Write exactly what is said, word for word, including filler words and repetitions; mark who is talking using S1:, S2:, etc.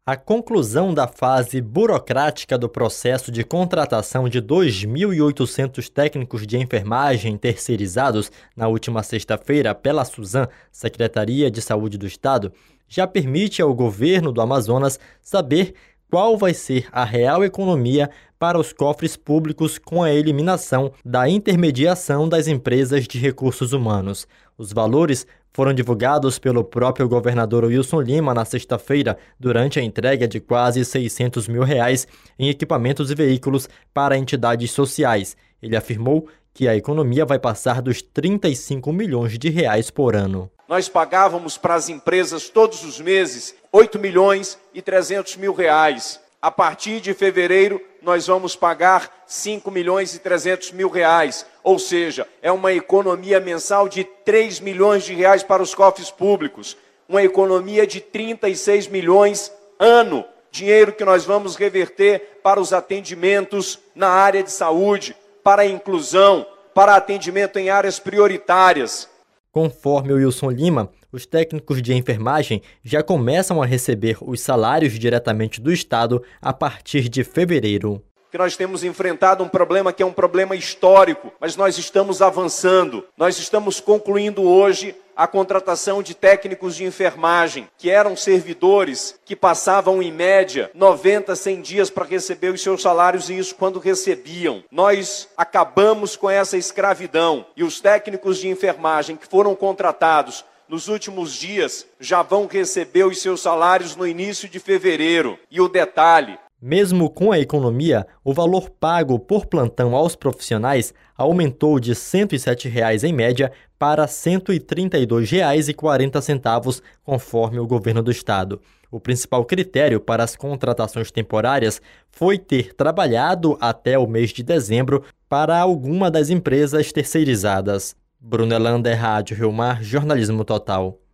S1: A conclusão da fase burocrática do processo de contratação de dois mil e oitocentos técnicos de enfermagem terceirizados na última sexta-feira pela SUSAM, Secretaria de Saúde do Estado, já permite ao governo do Amazonas saber qual vai ser a real economia para os cofres públicos com a eliminação da intermediação das empresas de recursos humanos. Os valores foram divulgados pelo próprio governador Wilson Lima na sexta-feira, durante a entrega de quase seiscentos mil reais em equipamentos e veículos para entidades sociais. Ele afirmou que a economia vai passar dos trinta e cinco milhões de reais por ano.
S2: Nós pagávamos para as empresas todos os meses oito milhões e trezentos mil reais. A partir de fevereiro, nós vamos pagar cinco milhões e trezentos mil reais. Ou seja, é uma economia mensal de três milhões de reais para os cofres públicos. Uma economia de trinta e seis milhões ano. Dinheiro que nós vamos reverter para os atendimentos na área de saúde, para a inclusão, para atendimento em áreas prioritárias.
S1: Conforme o Wilson Lima, os técnicos de enfermagem já começam a receber os salários diretamente do Estado a partir de fevereiro.
S2: Que nós temos enfrentado um problema que é um problema histórico, mas nós estamos avançando. Nós estamos concluindo hoje a contratação de técnicos de enfermagem, que eram servidores que passavam em média noventa, cem dias para receber os seus salários, e isso quando recebiam. Nós acabamos com essa escravidão e os técnicos de enfermagem que foram contratados nos últimos dias já vão receber os seus salários no início de fevereiro. E o detalhe:
S1: mesmo com a economia, o valor pago por plantão aos profissionais aumentou de cento e sete reais em média para cento e trinta e dois reais e quarenta centavos, conforme o governo do estado. O principal critério para as contratações temporárias foi ter trabalhado até o mês de dezembro para alguma das empresas terceirizadas. Bruno Elander, Rádio Rio Mar, Jornalismo Total.